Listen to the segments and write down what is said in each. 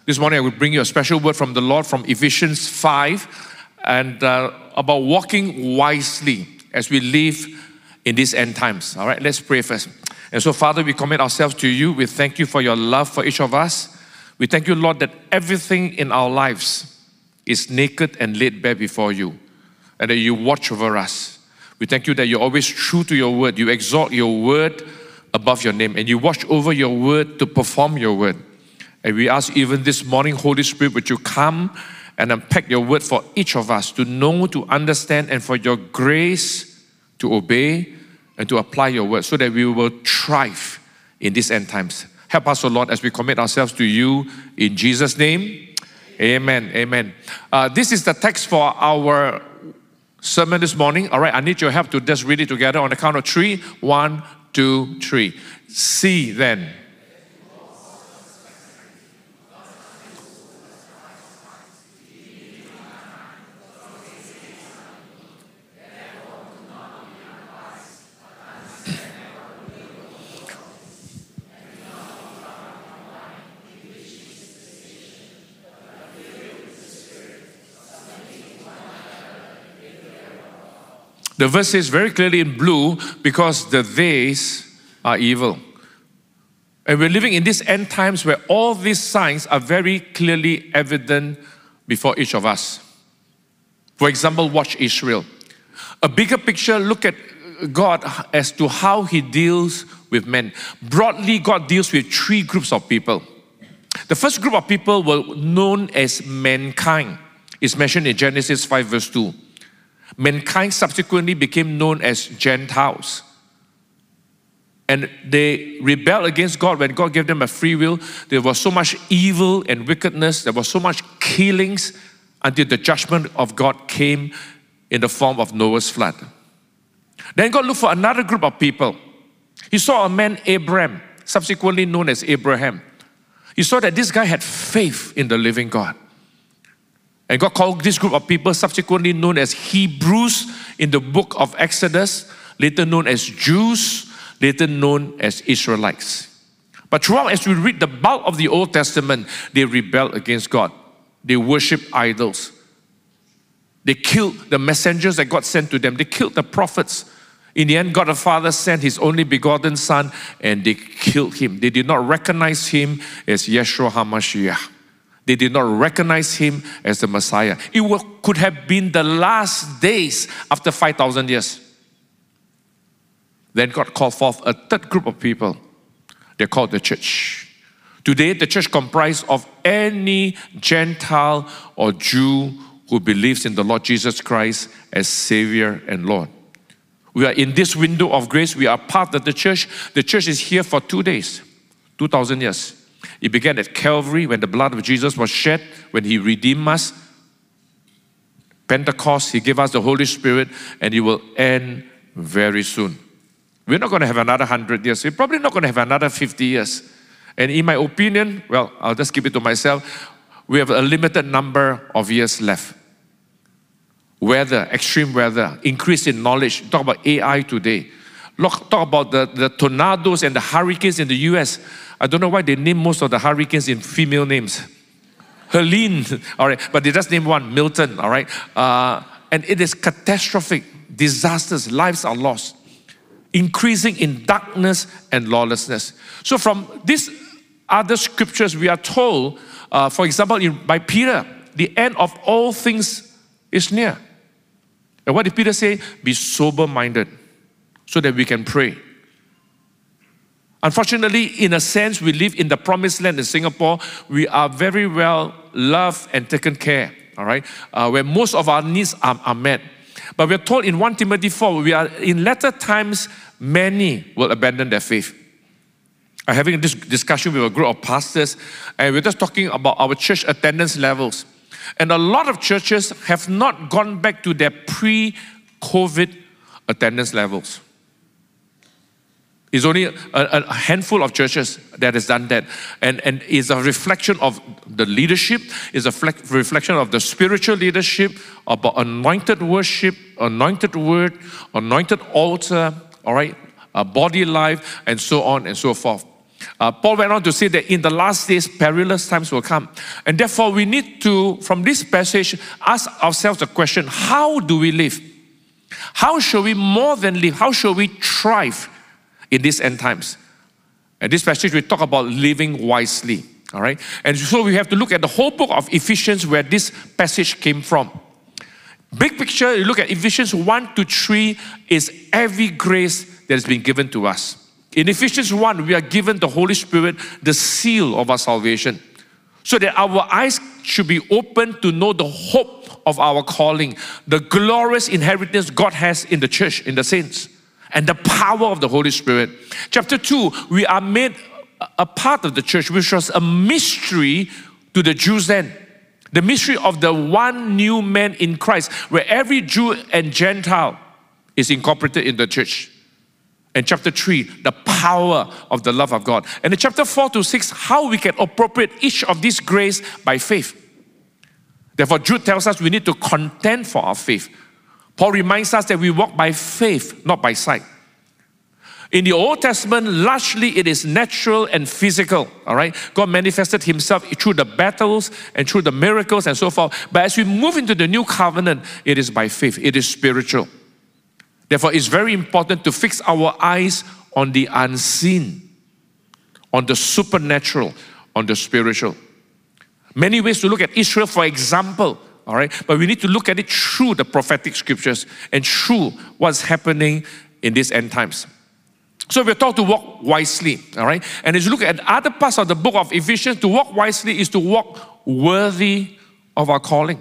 This morning I will bring you a special word from the Lord from Ephesians 5 and about walking wisely as we live in these end times. All right, let's pray first. And so, Father, we commit ourselves to you. We thank you for your love for each of us. We thank you, Lord, that everything in our lives is naked and laid bare before you, and that you watch over us. We thank you that you're always true to your word. You exalt your word above your name, and you watch over your word to perform your word. And we ask even this morning, Holy Spirit, would you come and unpack your word for each of us to know, to understand, and for your grace to obey and to apply your word so that we will thrive in these end times. Help us, O Lord, as we commit ourselves to you in Jesus' name. Amen. Amen. This is the text for our sermon this morning. All right, I need your help to just read it together on the count of 3. 1, 2, 3. See then. The verse says very clearly in blue, because the days are evil. And we're living in these end times where all these signs are very clearly evident before each of us. For example, watch Israel. A bigger picture, look at God as to how He deals with men. Broadly, God deals with 3 groups of people. The first group of people were known as mankind. It's mentioned in Genesis 5 verse 2. Mankind subsequently became known as Gentiles. And they rebelled against God when God gave them a free will. There was so much evil and wickedness. There was so much killings until the judgment of God came in the form of Noah's flood. Then God looked for another group of people. He saw a man, Abraham, subsequently known as Abraham. He saw that this guy had faith in the living God. And God called this group of people, subsequently known as Hebrews in the book of Exodus, later known as Jews, later known as Israelites. But throughout, as we read the bulk of the Old Testament, they rebelled against God. They worshiped idols. They killed the messengers that God sent to them. They killed the prophets. In the end, God the Father sent His only begotten Son, and they killed Him. They did not recognize Him as Yeshua HaMashiach. They did not recognize Him as the Messiah. It could have been the last days after 5,000 years. Then God called forth a third group of people. They're called the church. Today, the church comprises of any Gentile or Jew who believes in the Lord Jesus Christ as Savior and Lord. We are in this window of grace. We are part of the church. The church is here for 2 days, 2,000 years. It began at Calvary when the blood of Jesus was shed, when He redeemed us. Pentecost, He gave us the Holy Spirit, and it will end very soon. We're not going to have another 100 years. We're probably not going to have another 50 years. And in my opinion, well, I'll just keep it to myself, we have a limited number of years left. Weather, extreme weather, increase in knowledge. Talk about AI today. Talk about the tornadoes and the hurricanes in the US. I don't know why they name most of the hurricanes in female names. Helene, all right, but they just name one, Milton, all right. And it is catastrophic, disasters, lives are lost, increasing in darkness and lawlessness. So from these other scriptures, we are told, for example, by Peter, the end of all things is near. And what did Peter say? Be sober-minded so that we can pray. Unfortunately, in a sense, we live in the promised land in Singapore. We are very well loved and taken care, all right, where most of our needs are met. But we're told in 1 Timothy 4, we are in latter times, many will abandon their faith. I'm having this discussion with a group of pastors, and we're just talking about our church attendance levels. And a lot of churches have not gone back to their pre-COVID attendance levels. It's only a handful of churches that has done that. And it's a reflection of the leadership, it's a reflection of the spiritual leadership, about anointed worship, anointed word, anointed altar, all right, body life, and so on and so forth. Paul went on to say that in the last days, perilous times will come. And therefore, we need to, from this passage, ask ourselves the question, how do we live? How shall we more than live? How shall we thrive in these end times? And this passage, we talk about living wisely. All right? And so we have to look at the whole book of Ephesians where this passage came from. Big picture, you look at Ephesians 1 to 3 is every grace that has been given to us. In Ephesians 1, we are given the Holy Spirit, the seal of our salvation, so that our eyes should be open to know the hope of our calling, the glorious inheritance God has in the church, in the saints, and the power of the Holy Spirit. Chapter 2, we are made a part of the church, which was a mystery to the Jews then. The mystery of the one new man in Christ, where every Jew and Gentile is incorporated in the church. And chapter 3, the power of the love of God. And in chapter 4 to 6, how we can appropriate each of these grace by faith. Therefore, Jude tells us we need to contend for our faith. Paul reminds us that we walk by faith, not by sight. In the Old Testament, largely it is natural and physical, all right? God manifested himself through the battles and through the miracles and so forth. But as we move into the new covenant, it is by faith, it is spiritual. Therefore, it's very important to fix our eyes on the unseen, on the supernatural, on the spiritual. Many ways to look at Israel, for example, all right? But we need to look at it through the prophetic scriptures and through what's happening in these end times. So we're taught to walk wisely, all right? And as you look at other parts of the book of Ephesians, to walk wisely is to walk worthy of our calling.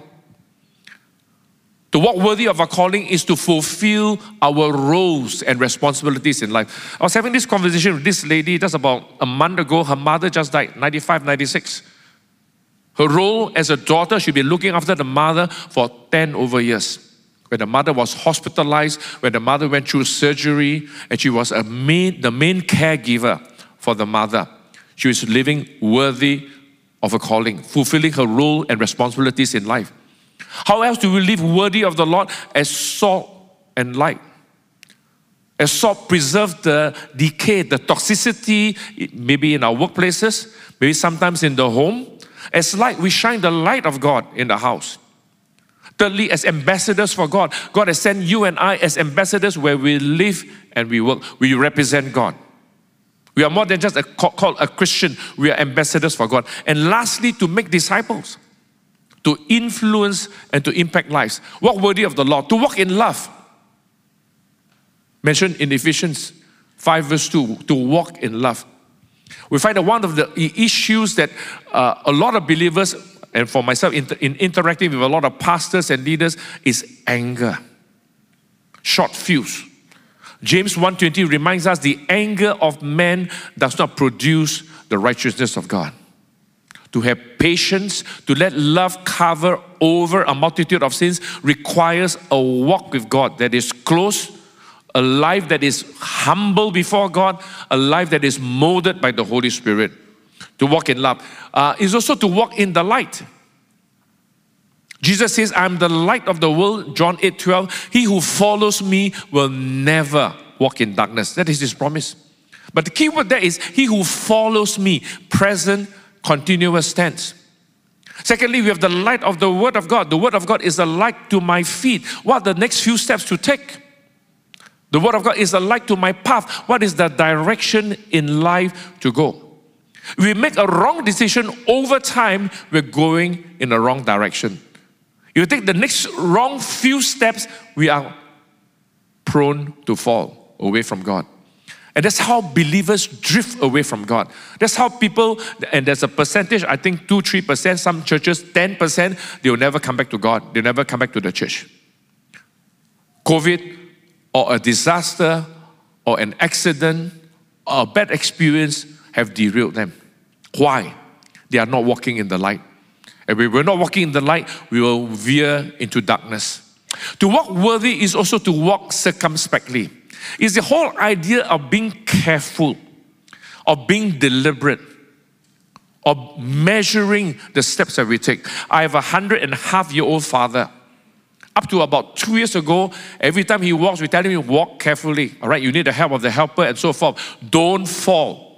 To walk worthy of our calling is to fulfill our roles and responsibilities in life. I was having this conversation with this lady just about a month ago. Her mother just died, 95, 96. Her role as a daughter, she'd been looking after the mother for 10 over years. When the mother was hospitalized, when the mother went through surgery, and she was the main caregiver for the mother. She was living worthy of a calling, fulfilling her role and responsibilities in life. How else do we live worthy of the Lord? As salt and light. As salt preserves the decay, the toxicity, maybe in our workplaces, maybe sometimes in the home. As light, we shine the light of God in the house. Thirdly, as ambassadors for God, God has sent you and I as ambassadors where we live and we work. We represent God. We are more than just called a Christian. We are ambassadors for God. And lastly, to make disciples, to influence and to impact lives. Walk worthy of the Lord, to walk in love. Mentioned in Ephesians 5 verse 2, to walk in love. We find that one of the issues that a lot of believers, and for myself in interacting with a lot of pastors and leaders, is anger. Short fuse. James 1:20 reminds us the anger of man does not produce the righteousness of God. To have patience, to let love cover over a multitude of sins requires a walk with God that is close, a life that is humble before God, a life that is molded by the Holy Spirit. To walk in love is also to walk in the light. Jesus says, I'm the light of the world, John 8:12. He who follows me will never walk in darkness. That is his promise. But the key word there is, he who follows me, present, continuous tense. Secondly, we have the light of the Word of God. The Word of God is a light to my feet. What are the next few steps to take? The Word of God is a light to my path. What is the direction in life to go? If we make a wrong decision over time, we're going in the wrong direction. If you take the next wrong few steps, we are prone to fall away from God. And that's how believers drift away from God. That's how people, and there's a percentage, I think 2-3%, some churches 10%, they will never come back to God. They'll never come back to the church. COVID or a disaster or an accident or a bad experience have derailed them. Why? They are not walking in the light. And if we're not walking in the light, we will veer into darkness. To walk worthy is also to walk circumspectly. It's the whole idea of being careful, of being deliberate, of measuring the steps that we take. I have a 100-and-a-half-year-old father. Up to about 2 years ago, every time he walks, we tell him, walk carefully. All right, you need the help of the helper and so forth. Don't fall.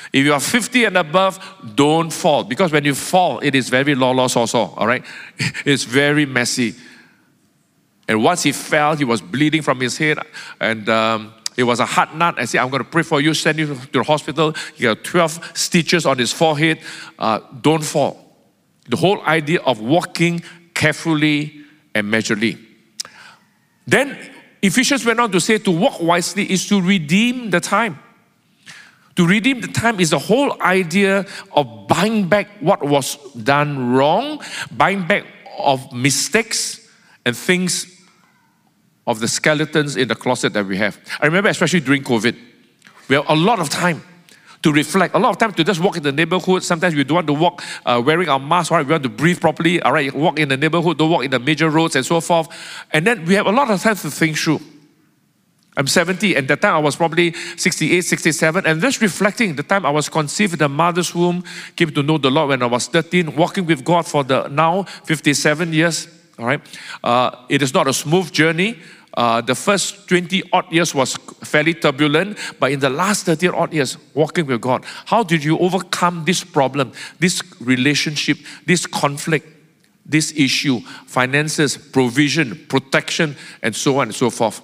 If you are 50 and above, don't fall. Because when you fall, it is very also, all right? It's very messy. And once he fell, he was bleeding from his head. And it was a hard nut. I said, I'm going to pray for you, send you to the hospital. He got 12 stitches on his forehead. Don't fall. The whole idea of walking carefully and measurably. Then Ephesians went on to say to walk wisely is to redeem the time. To redeem the time is the whole idea of buying back what was done wrong, buying back of mistakes and things of the skeletons in the closet that we have. I remember especially during COVID, we have a lot of time to reflect, a lot of time to just walk in the neighborhood. Sometimes we don't want to walk wearing our mask, right? We want to breathe properly, all right? Walk in the neighborhood, don't walk in the major roads and so forth. And then we have a lot of time to think through. I'm 70, and that time I was probably 68, 67, and just reflecting the time I was conceived in the mother's womb, came to know the Lord when I was 13, walking with God for the now 57 years, all right? It is not a smooth journey. The first 20 odd years was fairly turbulent, but in the last 30 odd years, walking with God, how did you overcome this problem, this relationship, this conflict, this issue, finances, provision, protection, and so on and so forth?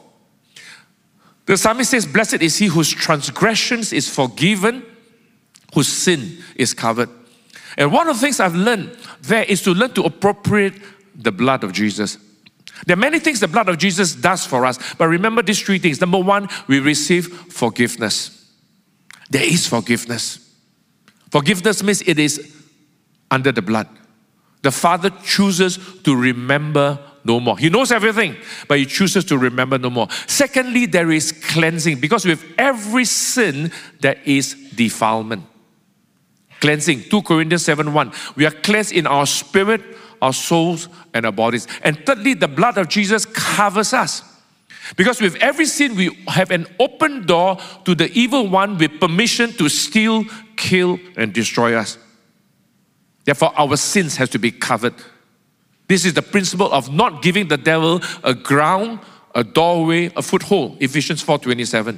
The psalmist says, blessed is he whose transgressions is forgiven, whose sin is covered. And one of the things I've learned there is to learn to appropriate the blood of Jesus. There are many things the blood of Jesus does for us, but remember these three things. Number one, we receive forgiveness. There is forgiveness. Forgiveness means it is under the blood. The Father chooses to remember no more. He knows everything, but He chooses to remember no more. Secondly, there is cleansing, because with every sin, there is defilement. Cleansing, 2 Corinthians 7:1. We are cleansed in our spirit, our souls, and our bodies. And thirdly, the blood of Jesus covers us. Because with every sin, we have an open door to the evil one with permission to steal, kill, and destroy us. Therefore, our sins have to be covered. This is the principle of not giving the devil a ground, a doorway, a foothold. Ephesians 4:27.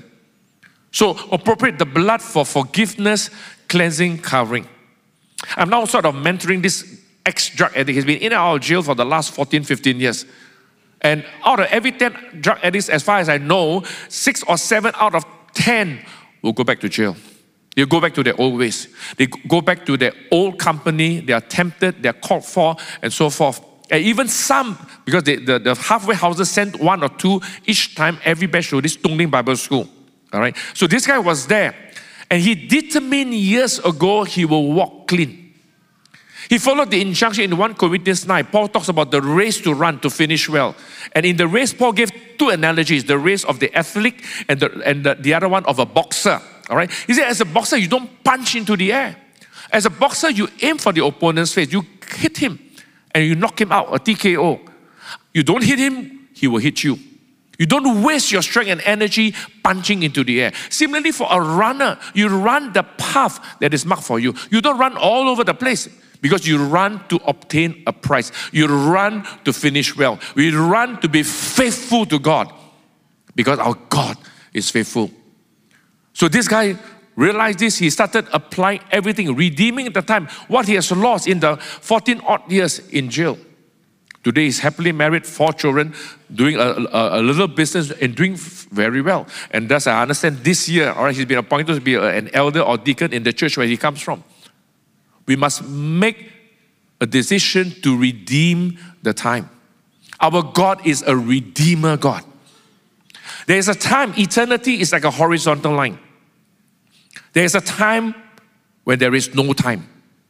So appropriate the blood for forgiveness, cleansing, covering. I'm now sort of mentoring this ex-drug addict. He's been in and out of jail for the last 14, 15 years. And out of every 10 drug addicts, as far as I know, 6 or 7 out of 10 will go back to jail. They go back to their old ways. They go back to their old company. They are tempted, they are called for, and so forth. And even some, because the halfway houses sent 1 or 2 each time, every batch to this Tongling Bible School. All right. So this guy was there, and he determined years ago he will walk clean. He followed the injunction in 1 Corinthians 9. Paul talks about the race to run to finish well. And in the race, Paul gave 2 analogies: the race of the athlete and the other one of a boxer. All right. He said, as a boxer, you don't punch into the air. As a boxer, you aim for the opponent's face. You hit him and you knock him out, a TKO. You don't hit him, he will hit you. You don't waste your strength and energy punching into the air. Similarly, for a runner, you run the path that is marked for you. You don't run all over the place, because you run to obtain a prize. You run to finish well. We run to be faithful to God, because our God is faithful. So this guy realized this. He started applying everything, redeeming the time, what he has lost in the 14 odd years in jail. Today he's happily married, 4 children, doing a little business and doing very well. And thus I understand this year, all right, he's been appointed to be an elder or deacon in the church where he comes from. We must make a decision to redeem the time. Our God is a redeemer God. There is a time, eternity is like a horizontal line. There is a time when there is no time.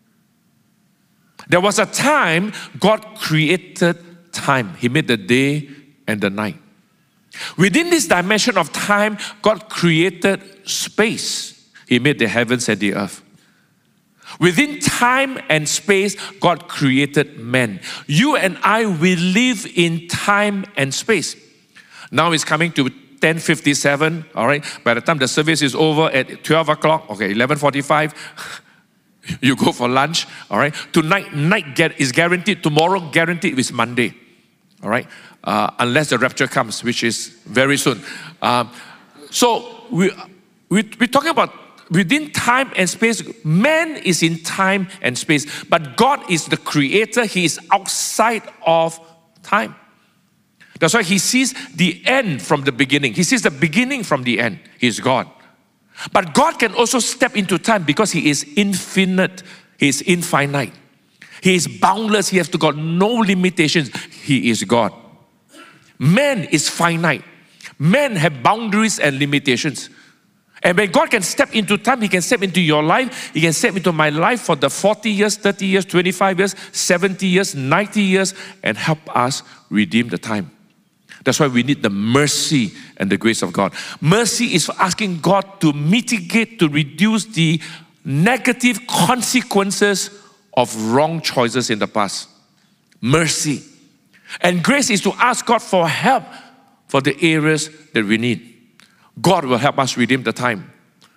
There was a time God created time. He made the day and the night. Within this dimension of time, God created space. He made the heavens and the earth. Within time and space, God created man. You and I will live in time and space. Now it's coming to 10:57, all right? By the time the service is over at 12 o'clock, okay, 11:45, you go for lunch, all right? Tonight, night is guaranteed. Tomorrow, guaranteed is Monday, all right? Unless the rapture comes, which is very soon. So we're talking about within time and space. Man is in time and space, but God is the creator. He is outside of time. That's why he sees the end from the beginning. He sees the beginning from the end. He is God. But God can also step into time because he is infinite. He is infinite. He is boundless. He has got no limitations. He is God. Man is finite. Men have boundaries and limitations. And when God can step into time, he can step into your life. He can step into my life for the 40 years, 30 years, 25 years, 70 years, 90 years, and help us redeem the time. That's why we need the mercy and the grace of God. Mercy is for asking God to mitigate, to reduce the negative consequences of wrong choices in the past. Mercy. And grace is to ask God for help for the areas that we need. God will help us redeem the time.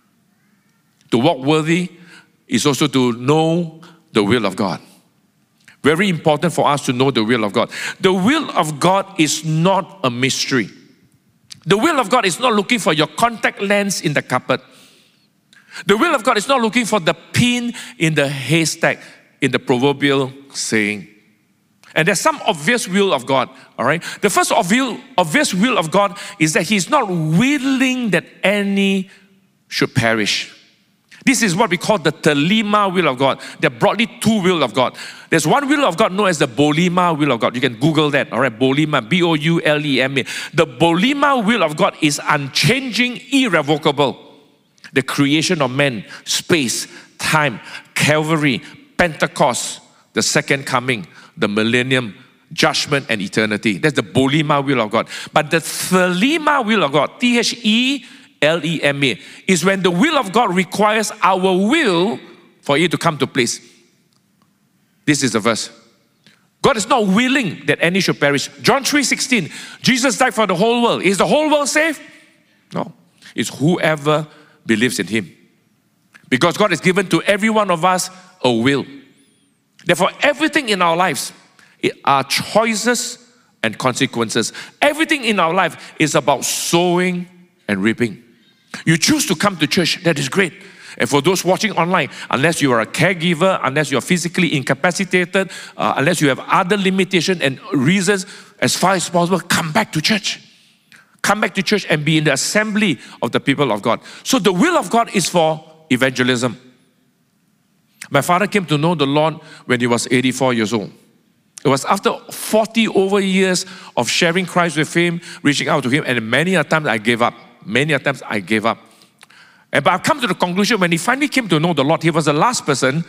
To walk worthy is also to know the will of God. Very important for us to know the will of God. The will of God is not a mystery. The will of God is not looking for your contact lens in the cupboard. The will of God is not looking for the pin in the haystack, in the proverbial saying. And there's some obvious will of God, all right? The first obvious will of God is that he's not willing that any should perish. This is what we call the Telema will of God. There are broadly two will of God. There's one will of God known as the Bolema will of God. You can Google that, all right? Bolema, B-O-U-L-E-M-A. The Bolema will of God is unchanging, irrevocable. The creation of man, space, time, Calvary, Pentecost, the second coming, the millennium, judgment, and eternity. That's the Bolema will of God. But the Thelema will of God, T-H-E-L-E-M-A, is when the will of God requires our will for it to come to place. This is the verse. God is not willing that any should perish. John 3:16, Jesus died for the whole world. Is the whole world saved? No. It's whoever believes in him. Because God has given to every one of us a will. Therefore, everything in our lives are choices and consequences. Everything in our life is about sowing and reaping. You choose to come to church, that is great. And for those watching online, unless you are a caregiver, unless you are physically incapacitated, unless you have other limitations and reasons, as far as possible, come back to church. Come back to church and be in the assembly of the people of God. So the will of God is for evangelism. My father came to know the Lord when he was 84 years old. It was after 40 over years of sharing Christ with him, reaching out to him, and many a times I gave up. Many a times I gave up. But I've come to the conclusion when he finally came to know the Lord, he was the last person.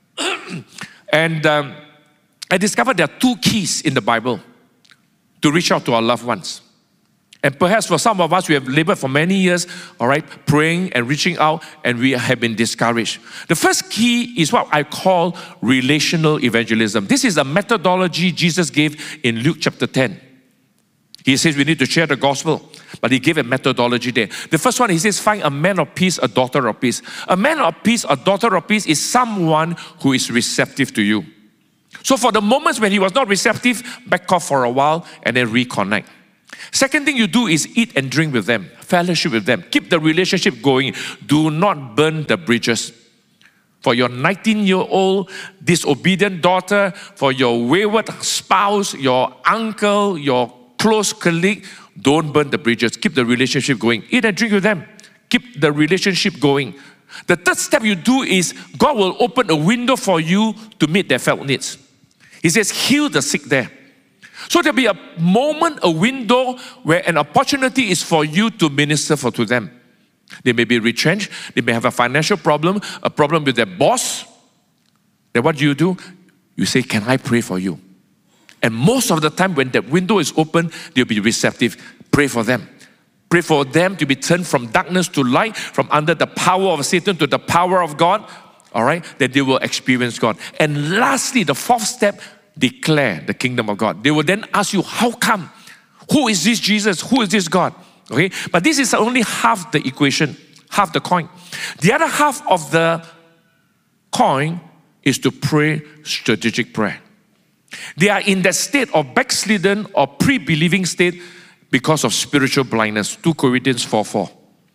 And I discovered there are two keys in the Bible to reach out to our loved ones. And perhaps for some of us, we have labored for many years, all right, praying and reaching out, and we have been discouraged. The first key is what I call relational evangelism. This is a methodology Jesus gave in Luke chapter 10. He says we need to share the gospel, but he gave a methodology there. The first one, he says, find a man of peace, a daughter of peace. A man of peace, a daughter of peace is someone who is receptive to you. So for the moments when he was not receptive, back off for a while and then reconnect. Second thing you do is eat and drink with them, fellowship with them. Keep the relationship going. Do not burn the bridges. For your 19-year-old disobedient daughter, for your wayward spouse, your uncle, your close colleague, don't burn the bridges. Keep the relationship going. Eat and drink with them. Keep the relationship going. The third step you do is God will open a window for you to meet their felt needs. He says, heal the sick there. So there'll be a moment, a window where an opportunity is for you to minister to them. They may be retrenched, they may have a financial problem, a problem with their boss. Then what do? You say, can I pray for you? And most of the time when that window is open, they'll be receptive. Pray for them. Pray for them to be turned from darkness to light, from under the power of Satan to the power of God. All right, that they will experience God. And lastly, the fourth step, declare the kingdom of God. They will then ask you, how come? Who is this Jesus? Who is this God? Okay, but this is only half the equation, half the coin. The other half of the coin is to pray strategic prayer. They are in that state of backslidden or pre-believing state because of spiritual blindness. 2 Corinthians 4:4.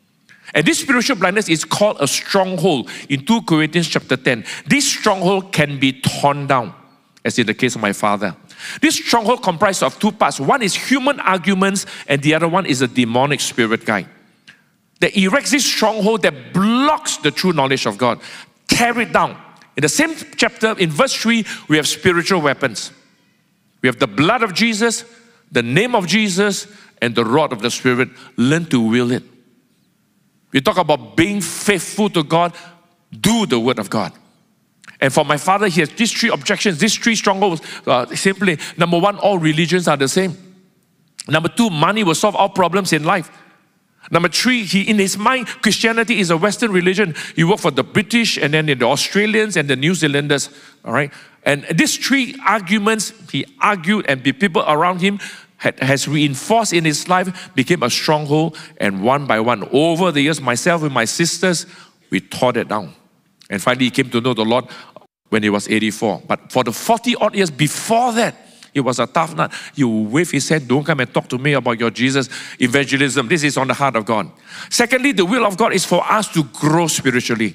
And this spiritual blindness is called a stronghold in 2 Corinthians chapter 10. This stronghold can be torn down, as in the case of my father. This stronghold comprises of two parts. One is human arguments, and the other one is a demonic spirit guide that erects this stronghold that blocks the true knowledge of God. Tear it down. In the same chapter, in verse 3, we have spiritual weapons. We have the blood of Jesus, the name of Jesus, and the rod of the Spirit. Learn to wield it. We talk about being faithful to God. Do the word of God. And for my father, he has these three objections, these three strongholds. Simply, number one, all religions are the same. Number two, money will solve all problems in life. Number three, in his mind, Christianity is a Western religion. He worked for the British and then the Australians and the New Zealanders. All right? And these three arguments he argued, and the people around him has reinforced in his life, became a stronghold. And one by one, over the years, myself and my sisters, we tore it down. And finally, he came to know the Lord when he was 84. But for the 40-odd years before that, he was a tough nut. He would wave his hand, don't come and talk to me about your Jesus evangelism. This is on the heart of God. Secondly, the will of God is for us to grow spiritually.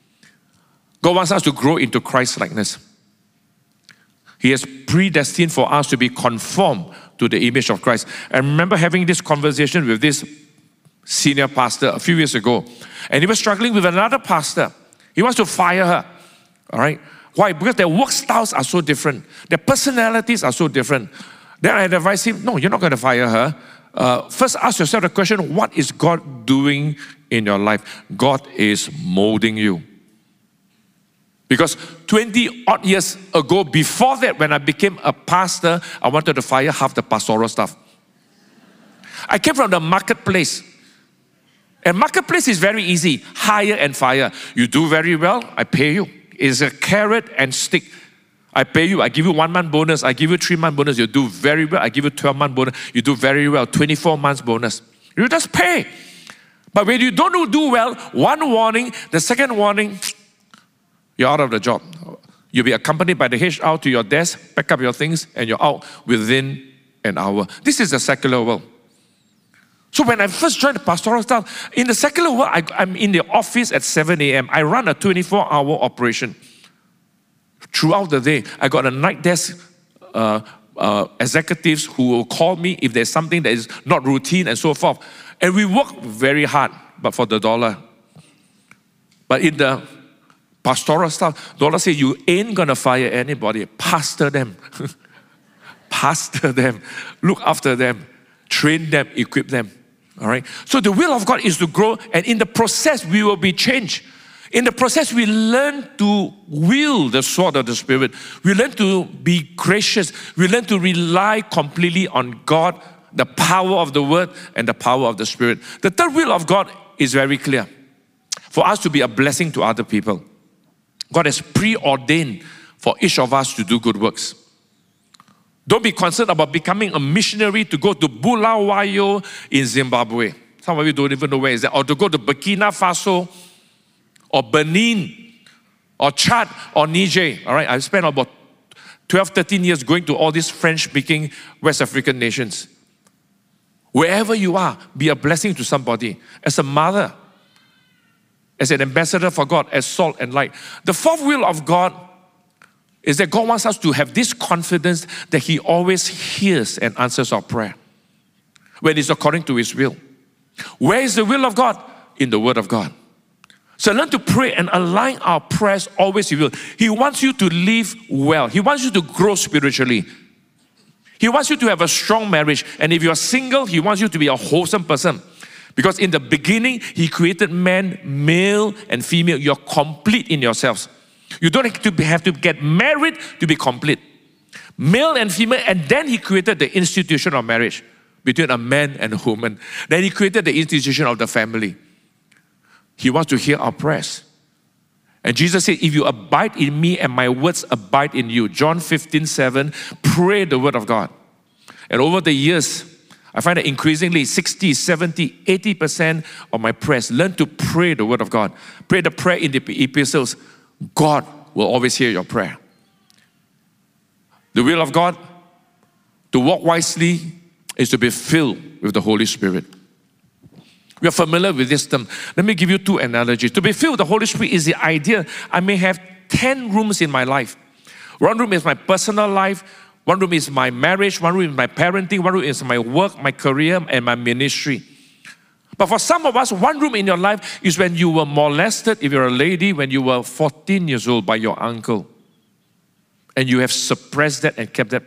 God wants us to grow into Christ-likeness. He has predestined for us to be conformed to the image of Christ. I remember having this conversation with this senior pastor a few years ago. And he was struggling with another pastor. He wants to fire her. All right? Why? Because their work styles are so different. Their personalities are so different. Then I advised him, no, you're not going to fire her. First ask yourself the question, what is God doing in your life? God is molding you. Because 20-odd years ago, before that, when I became a pastor, I wanted to fire half the pastoral staff. I came from the marketplace. And marketplace is very easy. Hire and fire. You do very well, I pay you. It's a carrot and stick. I pay you, I give you 1 month bonus, I give you 3 month bonus, you do very well, I give you 12 month bonus, you do very well, 24 months bonus. You just pay. But when you don't do well, one warning, the second warning, you're out of the job. You'll be accompanied by the HR to your desk, pack up your things, and you're out within an hour. This is the secular world. So when I first joined the pastoral staff, in the secular world, I'm in the office at 7 a.m. I run a 24-hour operation. Throughout the day, I got a night desk executives who will call me if there's something that is not routine and so forth. And we work very hard, but for the dollar. But in the pastoral staff, the Lord says, you ain't gonna fire anybody. Pastor them. Pastor them. Look after them. Train them, equip them. All right? So the will of God is to grow, and in the process, we will be changed. In the process, we learn to wield the sword of the Spirit. We learn to be gracious. We learn to rely completely on God, the power of the Word, and the power of the Spirit. The third will of God is very clear. For us to be a blessing to other people. God has preordained for each of us to do good works. Don't be concerned about becoming a missionary to go to Bulawayo in Zimbabwe. Some of you don't even know where is that. Or to go to Burkina Faso, or Benin, or Chad, or Niger. All right, I've spent about 12, 13 years going to all these French-speaking West African nations. Wherever you are, be a blessing to somebody. As a mother, as an ambassador for God, as salt and light. The fourth will of God is that God wants us to have this confidence that He always hears and answers our prayer when it's according to His will. Where is the will of God? In the Word of God. So learn to pray and align our prayers always with His will. He wants you to live well. He wants you to grow spiritually. He wants you to have a strong marriage. And if you're single, He wants you to be a wholesome person. Because in the beginning, He created man, male and female. You're complete in yourselves. You don't have to get married to be complete. Male and female, and then He created the institution of marriage between a man and a woman. Then He created the institution of the family. He wants to hear our prayers. And Jesus said, if you abide in me and my words abide in you. John 15:7, pray the word of God. And over the years, I find that increasingly 60, 70, 80% of my prayers, learn to pray the word of God. Pray the prayer in the epistles. God will always hear your prayer. The will of God to walk wisely is to be filled with the Holy Spirit. We are familiar with this term. Let me give you two analogies. To be filled with the Holy Spirit is the idea I may have 10 rooms in my life. One room is my personal life, one room is my marriage, one room is my parenting, one room is my work, my career, and my ministry. But for some of us, one room in your life is when you were molested, if you're a lady, when you were 14 years old by your uncle. And you have suppressed that and kept that.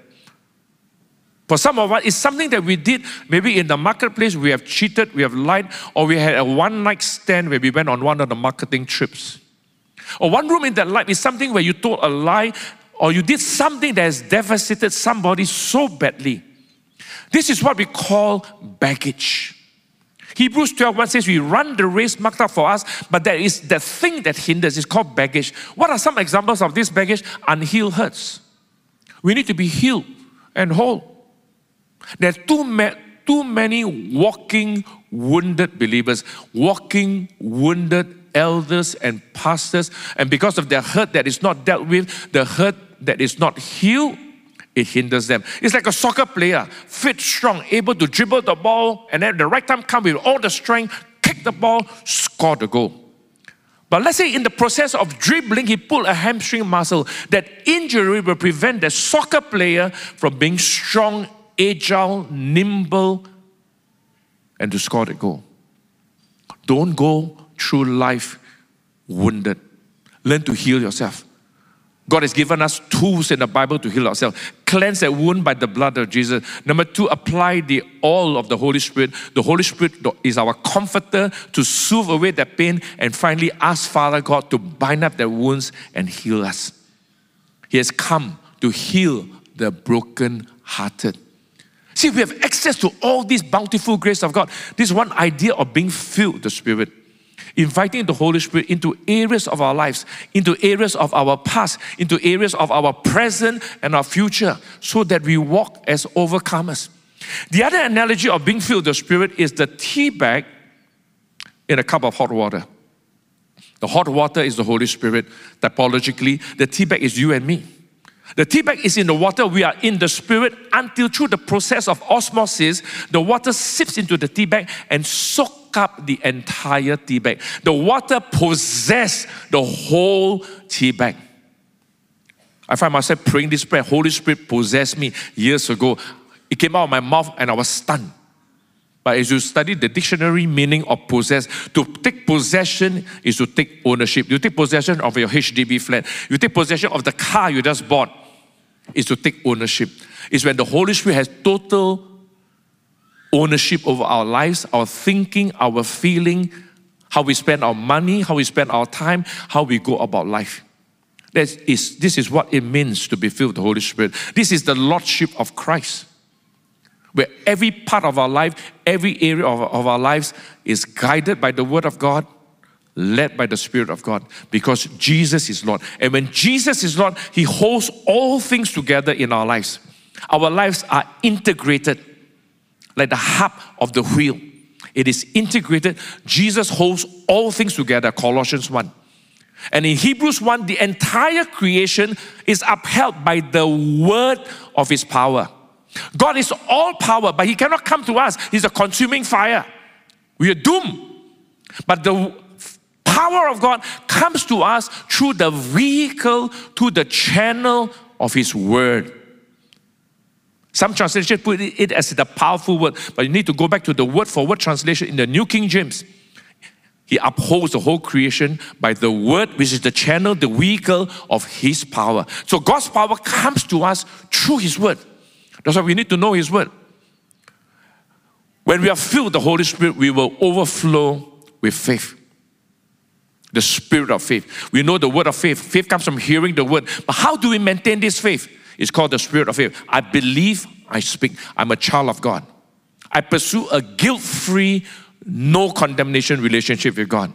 For some of us, it's something that we did, maybe in the marketplace, we have cheated, we have lied, or we had a one-night stand where we went on one of the marketing trips. Or one room in that life is something where you told a lie, or you did something that has devastated somebody so badly. This is what we call baggage. Hebrews 12:1 says, we run the race marked out for us, but there is the thing that hinders. It's called baggage. What are some examples of this baggage? Unhealed hurts. We need to be healed and whole. There are too many walking wounded believers, walking wounded elders and pastors, and because of their hurt that is not dealt with, the hurt that is not healed, it hinders them. It's like a soccer player, fit, strong, able to dribble the ball, and at the right time come with all the strength, kick the ball, score the goal. But let's say in the process of dribbling, he pulled a hamstring muscle. That injury will prevent the soccer player from being strong, agile, nimble, and to score the goal. Don't go through life wounded. Learn to heal yourself. God has given us tools in the Bible to heal ourselves. Cleanse that wound by the blood of Jesus. Number two, apply the oil of the Holy Spirit. The Holy Spirit is our comforter to soothe away that pain, and finally ask Father God to bind up the wounds and heal us. He has come to heal the broken-hearted. See, we have access to all this bountiful grace of God. This one idea of being filled with the Spirit. Inviting the Holy Spirit into areas of our lives, into areas of our past, into areas of our present and our future, so that we walk as overcomers. The other analogy of being filled with the Spirit is the tea bag in a cup of hot water. The hot water is the Holy Spirit. Typologically, the tea bag is you and me. The tea bag is in the water, we are in the Spirit, until through the process of osmosis, the water sips into the tea bag and soaks up the entire tea bag. The water possesses the whole tea bag. I find myself praying this prayer, Holy Spirit possessed me years ago. It came out of my mouth and I was stunned. But as you study the dictionary meaning of possess, to take possession is to take ownership. You take possession of your HDB flat. You take possession of the car you just bought. Is to take ownership. It's when the Holy Spirit has total ownership over our lives, our thinking, our feeling, how we spend our money, how we spend our time, how we go about life. This is what it means to be filled with the Holy Spirit. This is the Lordship of Christ, where every part of our life, every area of our lives is guided by the Word of God, led by the Spirit of God, because Jesus is Lord. And when Jesus is Lord, He holds all things together in our lives. Our lives are integrated like the hub of the wheel. It is integrated. Jesus holds all things together, Colossians 1. And in Hebrews 1, the entire creation is upheld by the word of His power. God is all power, but He cannot come to us. He's a consuming fire. We are doomed. But the power of God comes to us through the vehicle, through the channel of His word. Some translations put it as the powerful word, but you need to go back to the word-for-word translation in the New King James. He upholds the whole creation by the word, which is the channel, the vehicle of His power. So God's power comes to us through His word. That's why we need to know His word. When we are filled with the Holy Spirit, we will overflow with faith. The spirit of faith. We know the word of faith. Faith comes from hearing the word. But how do we maintain this faith? It's called the spirit of faith. I believe, I speak. I'm a child of God. I pursue a guilt-free, no condemnation relationship with God.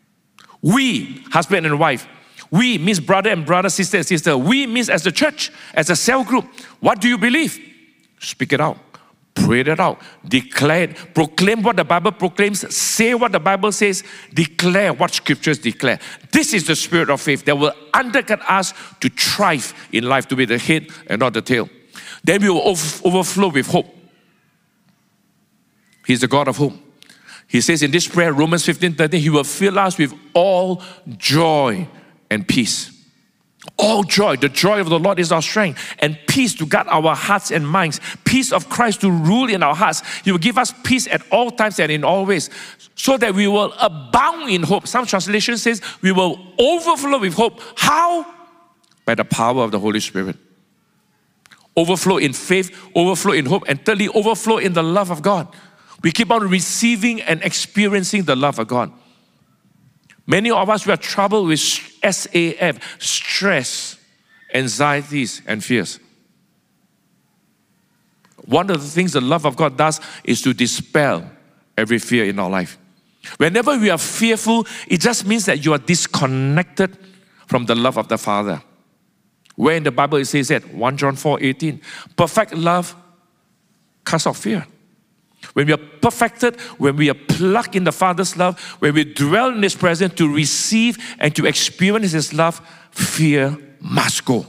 We, husband and wife, we means brother and brother, sister and sister. We means as the church, as a cell group. What do you believe? Speak it out. Pray it out. Declare it. Proclaim what the Bible proclaims. Say what the Bible says. Declare what scriptures declare. This is the spirit of faith that will undergird us to thrive in life, to be the head and not the tail. Then we will overflow with hope. He's the God of hope. He says in this prayer, Romans 15:13, He will fill us with all joy and peace. All joy. The joy of the Lord is our strength. And peace to guard our hearts and minds. Peace of Christ to rule in our hearts. He will give us peace at all times and in all ways, so that we will abound in hope. Some translation says we will overflow with hope. How? By the power of the Holy Spirit. Overflow in faith, overflow in hope, and thirdly, overflow in the love of God. We keep on receiving and experiencing the love of God. Many of us, we are troubled with SAF, stress, anxieties, and fears. One of the things the love of God does is to dispel every fear in our life. Whenever we are fearful, it just means that you are disconnected from the love of the Father. Where in the Bible it says that, 1 John 4:18, perfect love casts out fear. When we are perfected, when we are plugged in the Father's love, when we dwell in His presence to receive and to experience His love, fear must go.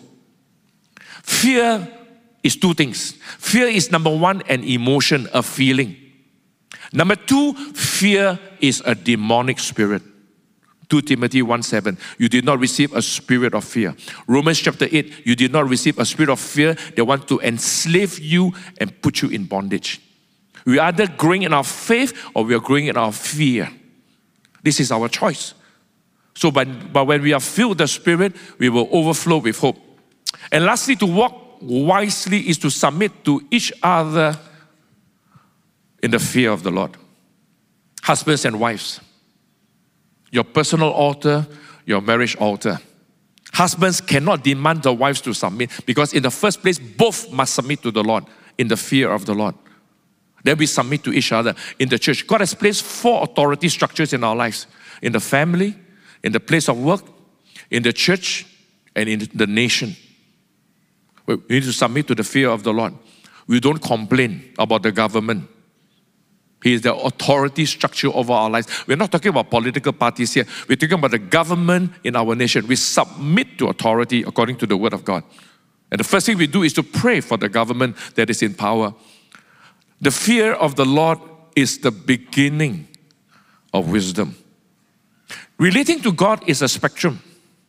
Fear is two things. Fear is number one, an emotion, a feeling. Number two, fear is a demonic spirit. 2 Timothy 1:7, you did not receive a spirit of fear. Romans chapter 8, you did not receive a spirit of fear. They want to enslave you and put you in bondage. We are either growing in our faith or we are growing in our fear. This is our choice. So, but when we are filled with the Spirit, we will overflow with hope. And lastly, to walk wisely is to submit to each other in the fear of the Lord. Husbands and wives, your personal altar, your marriage altar. Husbands cannot demand the wives to submit, because in the first place, both must submit to the Lord in the fear of the Lord. Then we submit to each other in the church. God has placed 4 authority structures in our lives: in the family, in the place of work, in the church, and in the nation. We need to submit to the fear of the Lord. We don't complain about the government. He is the authority structure over our lives. We're not talking about political parties here. We're talking about the government in our nation. We submit to authority according to the Word of God. And the first thing we do is to pray for the government that is in power. The fear of the Lord is the beginning of wisdom. Relating to God is a spectrum.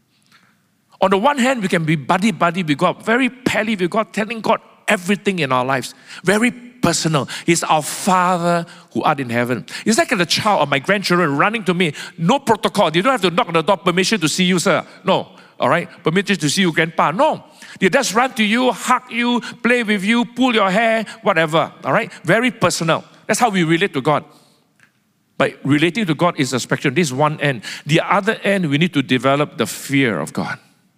On the one hand, we can be buddy-buddy with God, very pally with God, telling God everything in our lives. Very personal. He's our Father who art in heaven. It's like the child or my grandchildren running to me. No protocol. You don't have to knock on the door, permission to see you, sir. No. All right? Permission to see you, grandpa. No. They just run to you, hug you, play with you, pull your hair, whatever. All right? Very personal. That's how we relate to God. But relating to God is a spectrum. This is one end. The other end, we need to develop the fear of God,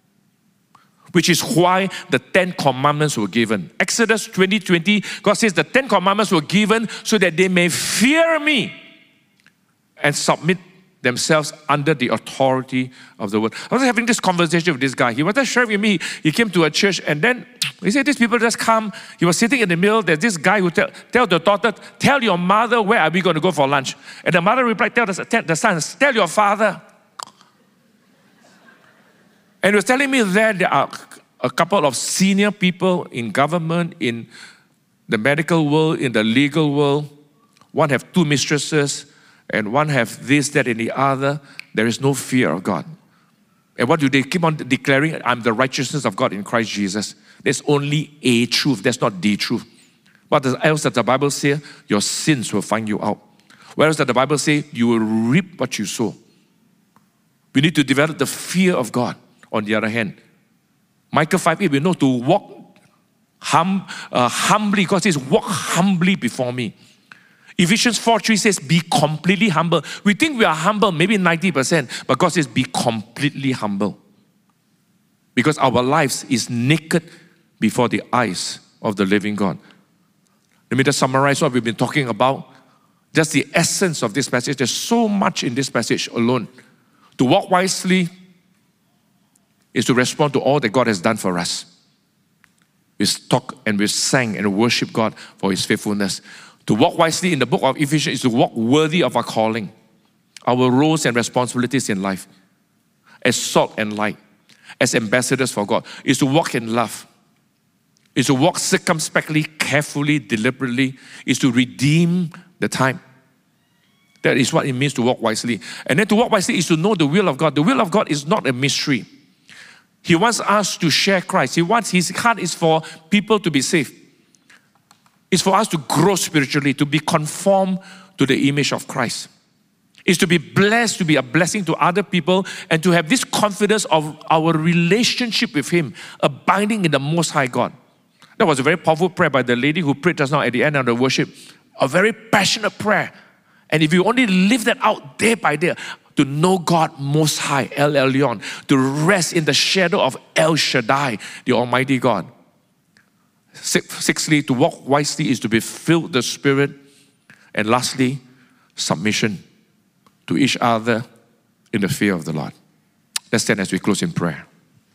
which is why the 10 Commandments were given. Exodus 20:20, God says the 10 Commandments were given so that they may fear me and submit themselves under the authority of the Word. I was having this conversation with this guy. He was sharing with me. He came to a church and then he said, these people just come. He was sitting in the middle. There's this guy who tell the daughter, tell your mother where are we going to go for lunch. And the mother replied, tell the son, tell your father. And he was telling me that there are a couple of senior people in government, in the medical world, in the legal world. One have 2 mistresses, and one have this, that, and the other. There is no fear of God. And what do they keep on declaring? I'm the righteousness of God in Christ Jesus. There's only a truth. That's not the truth. What else does the Bible say? Your sins will find you out. What else does the Bible say? You will reap what you sow. We need to develop the fear of God. On the other hand, Micah 5:8, we know to walk humbly. God says, walk humbly before me. Ephesians 4:3 says, be completely humble. We think we are humble, maybe 90%, but God says, be completely humble. Because our lives is naked before the eyes of the living God. Let me just summarize what we've been talking about. Just the essence of this passage. There's so much in this passage alone. To walk wisely is to respond to all that God has done for us. We talk and we sang and worship God for His faithfulness. To walk wisely in the book of Ephesians is to walk worthy of our calling, our roles and responsibilities in life, as salt and light, as ambassadors for God, is to walk in love, is to walk circumspectly, carefully, deliberately, is to redeem the time. That is what it means to walk wisely. And then to walk wisely is to know the will of God. The will of God is not a mystery. He wants us to share Christ. His heart is for people to be saved. It's for us to grow spiritually, to be conformed to the image of Christ. It's to be blessed, to be a blessing to other people, and to have this confidence of our relationship with Him, abiding in the Most High God. That was a very powerful prayer by the lady who prayed just now at the end of the worship. A very passionate prayer. And if you only live that out day by day, to know God Most High, El Elyon, to rest in the shadow of El Shaddai, the Almighty God. Sixthly, to walk wisely is to be filled with the Spirit. And lastly, submission to each other in the fear of the Lord. Let's stand as we close in prayer.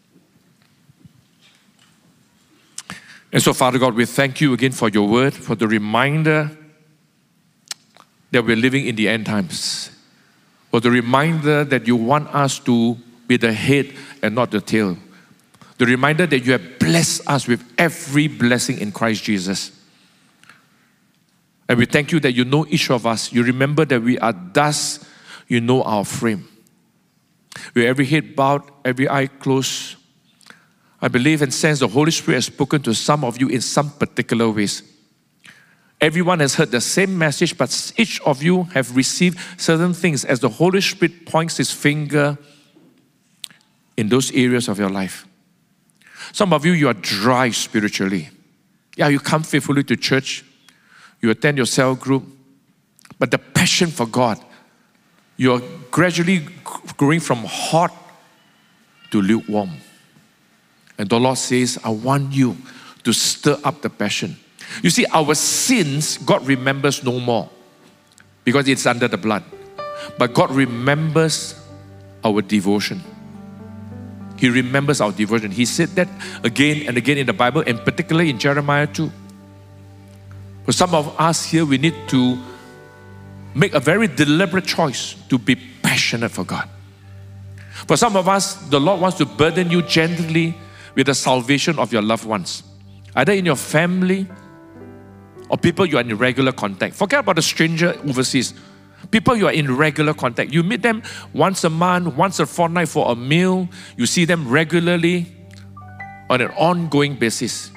And so, Father God, we thank you again for your word, for the reminder that we're living in the end times. For the reminder that you want us to be the head and not the tail. The reminder that you have blessed us with every blessing in Christ Jesus. And we thank you that you know each of us. You remember that we are dust. You know our frame. With every head bowed, every eye closed, I believe and sense the Holy Spirit has spoken to some of you in some particular ways. Everyone has heard the same message, but each of you have received certain things as the Holy Spirit points His finger in those areas of your life. Some of you, you are dry spiritually. Yeah, you come faithfully to church. You attend your cell group. But the passion for God, you are gradually growing from hot to lukewarm. And the Lord says, I want you to stir up the passion. You see, our sins, God remembers no more because it's under the blood. But God remembers our devotion. He remembers our devotion. He said that again and again in the Bible, and particularly in Jeremiah 2. For some of us here, we need to make a very deliberate choice to be passionate for God. For some of us, the Lord wants to burden you gently with the salvation of your loved ones, either in your family or people you are in regular contact. Forget about a stranger overseas. People you are in regular contact. You meet them once a month, once a fortnight for a meal. You see them regularly on an ongoing basis.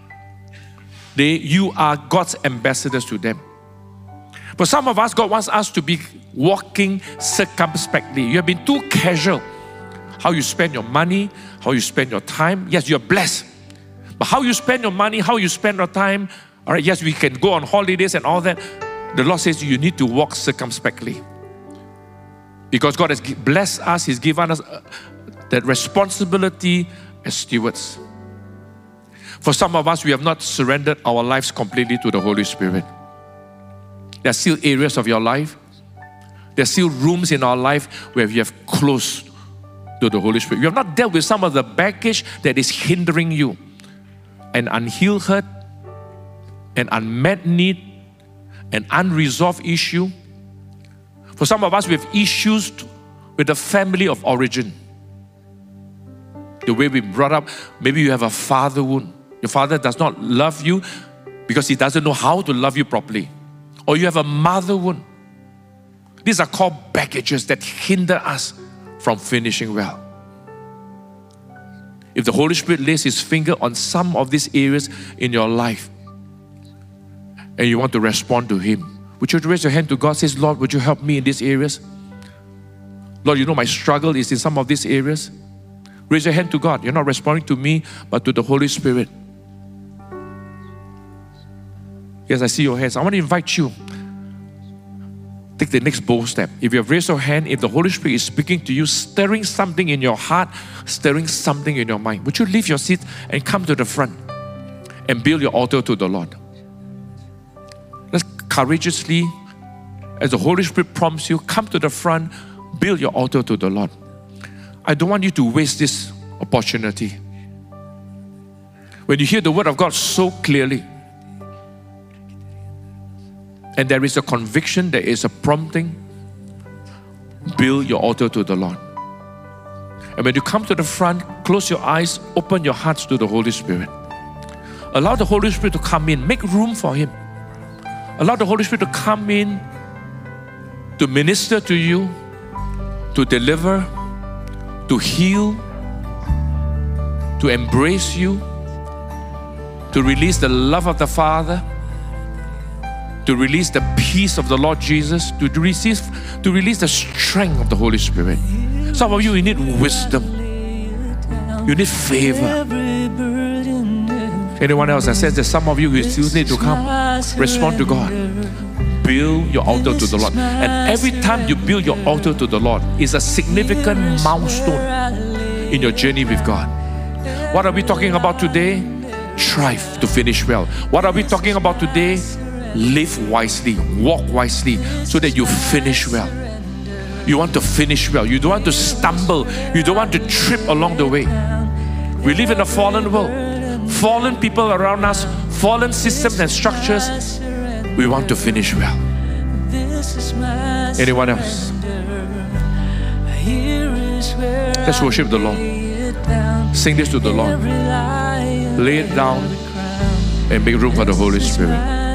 You are God's ambassadors to them. For some of us, God wants us to be walking circumspectly. You have been too casual. How you spend your money, how you spend your time. Yes, you're blessed. But how you spend your money, how you spend your time. All right, yes, we can go on holidays and all that. The Lord says you need to walk circumspectly. Because God has blessed us, He's given us that responsibility as stewards. For some of us, we have not surrendered our lives completely to the Holy Spirit. There are still areas of your life. There are still rooms in our life where we have closed to the Holy Spirit. You have not dealt with some of the baggage that is hindering you. An unhealed hurt, an unmet need, an unresolved issue. For some of us, we have issues with the family of origin. The way we brought up, maybe you have a father wound. Your father does not love you because he doesn't know how to love you properly. Or you have a mother wound. These are called baggages that hinder us from finishing well. If the Holy Spirit lays His finger on some of these areas in your life and you want to respond to Him, would you raise your hand to God? Says, Lord, would you help me in these areas? Lord, you know my struggle is in some of these areas. Raise your hand to God. You're not responding to me, but to the Holy Spirit. Yes, I see your hands. I want to invite you. Take the next bold step. If you have raised your hand, if the Holy Spirit is speaking to you, stirring something in your heart, stirring something in your mind, would you leave your seat and come to the front and build your altar to the Lord? Let's courageously, as the Holy Spirit prompts you, come to the front, build your altar to the Lord. I don't want you to waste this opportunity. When you hear the word of God so clearly, and there is a conviction, there is a prompting, build your altar to the Lord. And when you come to the front, close your eyes, open your hearts to the Holy Spirit. Allow the Holy Spirit to come in. Make room for Him. Allow the Holy Spirit to come in to minister to you, to deliver, to heal, to embrace you, to release the love of the Father, to release the peace of the Lord Jesus, to release the strength of the Holy Spirit. Some of you need wisdom. You need favor. Anyone else that says that some of you still need to come, respond to God. Build your altar to the Lord. And every time you build your altar to the Lord is a significant milestone in your journey with God. What are we talking about today? Strive to finish well. What are we talking about today? Live wisely, walk wisely, so that you finish well. You want to finish well. You don't want to stumble. You don't want to trip along the way. We live in a fallen world. Fallen people around us, fallen systems and structures. We want to finish well. Anyone else? Let's worship the Lord. Sing this to the Lord. Lay it down and make room for the Holy Spirit.